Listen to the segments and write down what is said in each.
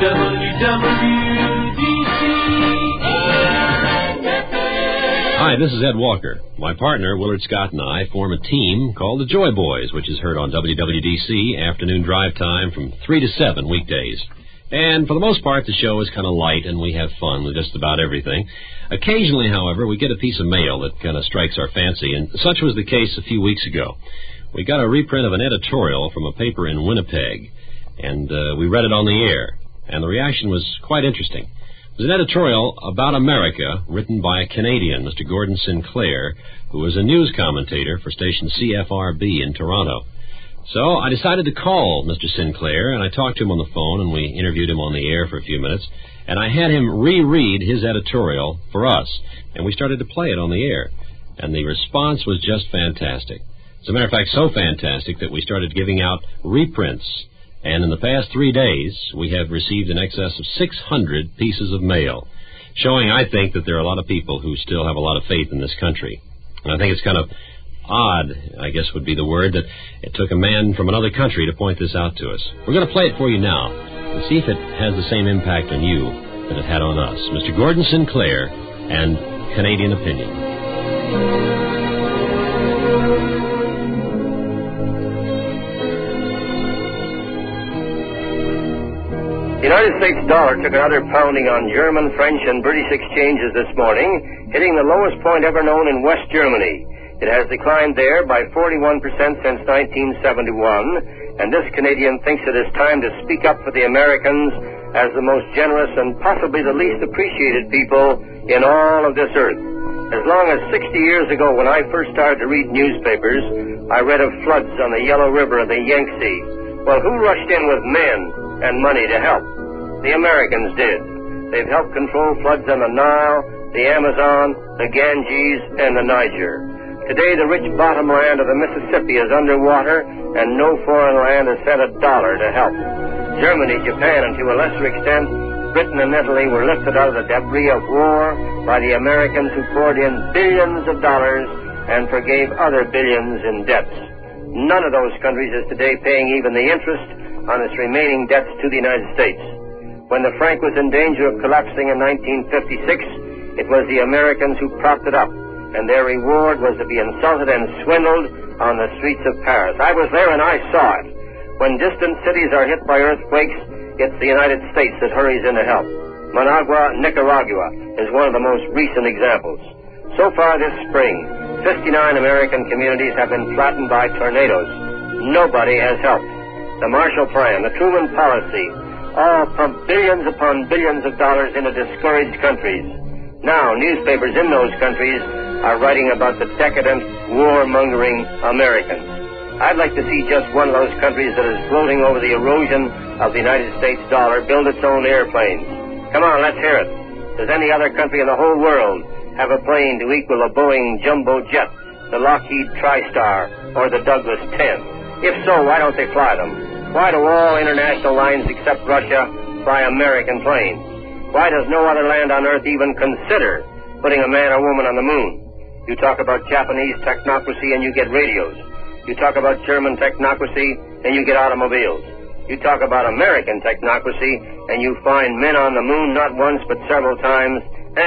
Hi, this is Ed Walker. My partner, Willard Scott, and I form a team called the Joy Boys, which is heard on WWDC afternoon drive time from 3 to 7 weekdays. And for the most part, the show is kind of light, and we have fun with just about everything. Occasionally, however, we get a piece of mail that kind of strikes our fancy, and such was the case a few weeks ago. We got a reprint of an editorial from a paper in Winnipeg, and we read it on the air, and the reaction was quite interesting. It was an editorial about America written by a Canadian, Mr. Gordon Sinclair, who was a news commentator for station CFRB in Toronto. So I decided to call Mr. Sinclair, and I talked to him on the phone, and we interviewed him on the air for a few minutes, and I had him reread his editorial for us, and we started to play it on the air, and the response was just fantastic. As a matter of fact, so fantastic that we started giving out reprints. And in the past 3 days, we have received in excess of 600 pieces of mail, showing, I think, that there are a lot of people who still have a lot of faith in this country. And I think it's kind of odd, I guess would be the word, that it took a man from another country to point this out to us. We're going to play it for you now and see if it has the same impact on you that it had on us. Mr. Gordon Sinclair and Canadian Opinion. The United States dollar took another pounding on German, French, and British exchanges this morning, hitting the lowest point ever known in West Germany. It has declined there by 41% since 1971, and this Canadian thinks it is time to speak up for the Americans as the most generous and possibly the least appreciated people in all of this earth. As long as 60 years ago, when I first started to read newspapers, I read of floods on the Yellow River and the Yangtze. Well, who rushed in with men and money to help? The Americans did. They've helped control floods on the Nile, the Amazon, the Ganges, and the Niger. Today, the rich bottom land of the Mississippi is underwater, and no foreign land has sent $1 to help. Germany, Japan, and to a lesser extent, Britain and Italy were lifted out of the debris of war by the Americans who poured in billions of dollars and forgave other billions in debts. None of those countries is today paying even the interest on its remaining debts to the United States. When the franc was in danger of collapsing in 1956, it was the Americans who propped it up, and their reward was to be insulted and swindled on the streets of Paris. I was there and I saw it. When distant cities are hit by earthquakes, it's the United States that hurries in to help. Managua, Nicaragua, is one of the most recent examples. So far this spring, 59 American communities have been flattened by tornadoes. Nobody has helped. The Marshall Plan, the Truman Policy, all pump billions upon billions of dollars into discouraged countries. Now, newspapers in those countries are writing about the decadent, warmongering Americans. I'd like to see just one of those countries that is gloating over the erosion of the United States dollar build its own airplanes. Come on, let's hear it. Does any other country in the whole world have a plane to equal a Boeing jumbo jet, the Lockheed TriStar, or the Douglas 10? If so, why don't they fly them? Why do all international lines except Russia fly American planes? Why does no other land on Earth even consider putting a man or woman on the moon? You talk about Japanese technocracy and you get radios. You talk about German technocracy and you get automobiles. You talk about American technocracy and you find men on the moon not once but several times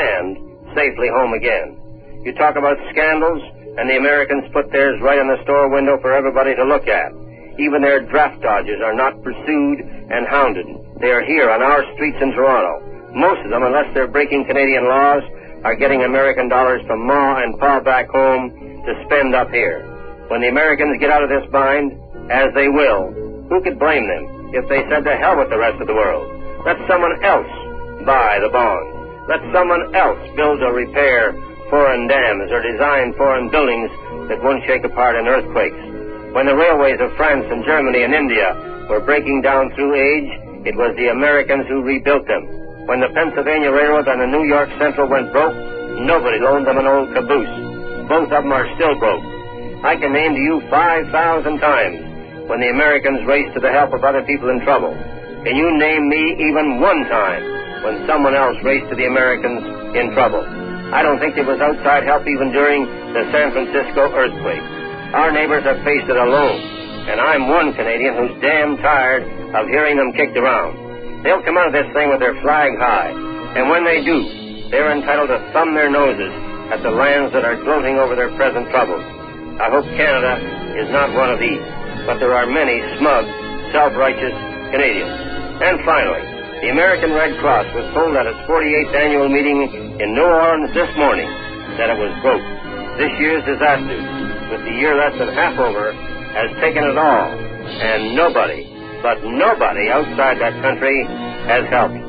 and safely home again. You talk about scandals and the Americans put theirs right in the store window for everybody to look at. Even their draft dodgers are not pursued and hounded. They are here on our streets in Toronto. Most of them, unless they're breaking Canadian laws, are getting American dollars from Ma and Pa back home to spend up here. When the Americans get out of this bind, as they will, who could blame them if they said to hell with the rest of the world? Let someone else buy the bonds. Let someone else build or repair foreign dams or design foreign buildings that won't shake apart in earthquakes. When the railways of France and Germany and India were breaking down through age, it was the Americans who rebuilt them. When the Pennsylvania Railroad and the New York Central went broke, nobody loaned them an old caboose. Both of them are still broke. I can name to you 5,000 times when the Americans raced to the help of other people in trouble. Can you name me even one time when someone else raced to the Americans in trouble? I don't think there was outside help even during the San Francisco earthquake. Our neighbors have faced it alone, and I'm one Canadian who's damn tired of hearing them kicked around. They'll come out of this thing with their flag high. And when they do, they're entitled to thumb their noses at the lands that are gloating over their present troubles. I hope Canada is not one of these, but there are many smug, self-righteous Canadians. And finally, the American Red Cross was told at its 48th annual meeting in New Orleans this morning that it was broke. This year's disaster, with the year less than half over, has taken it all, and nobody, but nobody outside that country has helped.